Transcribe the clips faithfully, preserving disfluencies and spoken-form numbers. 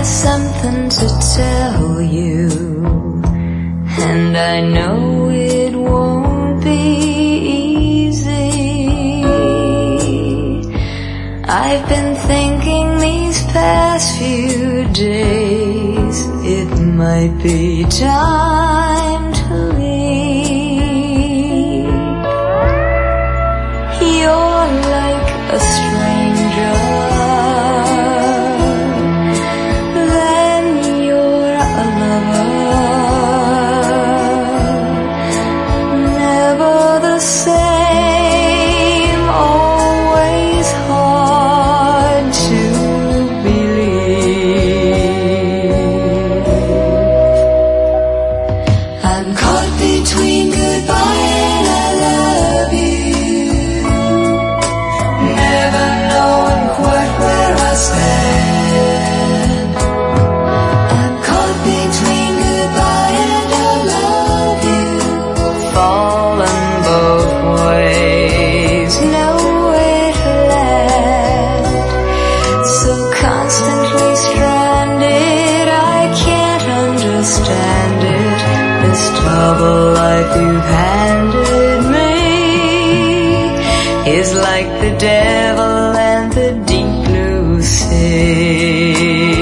have something to tell you, and I know it won't be easy. I've been thinking these past few days it might be time to leave. You're like a stranger, then you're a lover, never the same, always hard to believe. I'm caught between goodbye and I love you, never knowing quite where I stand. I'm caught between goodbye and I love you, fallen both ways, nowhere to land. So constantly stranded, I can't understand it. This double life you've handed me is like the devil and the deep blue sea.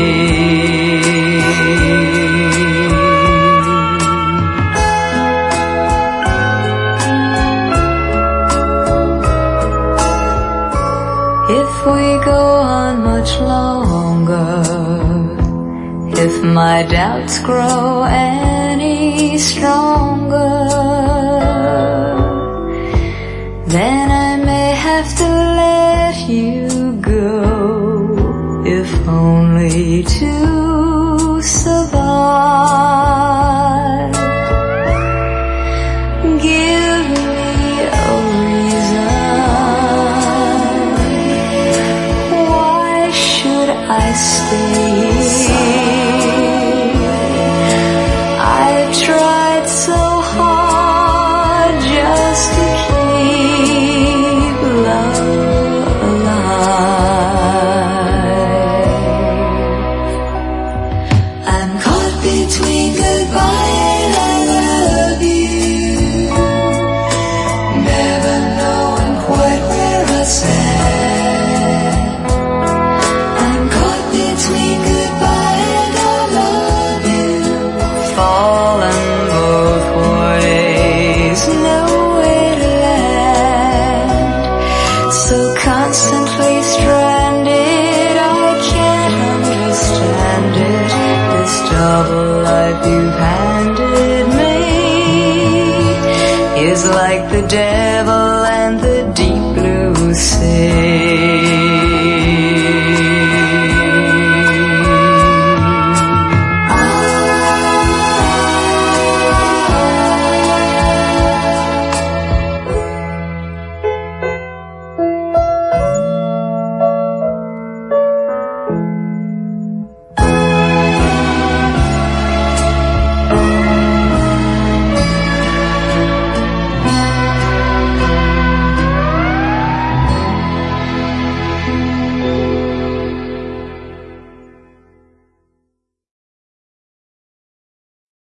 If we go on much longer, if my doubts grow any stronger, then I may have to let you go, if only to survive. Give me a reason, why should I stay? I've tried so hard just to keep love alive. I'm caught between goodbye and I love you, never knowing quite where I stand. I'm caught between goodbye and I love you, fallen both ways, nowhere to land. So constantly stranded, I can't understand it. This double life you've handed me is like the devil and the deep blue sea.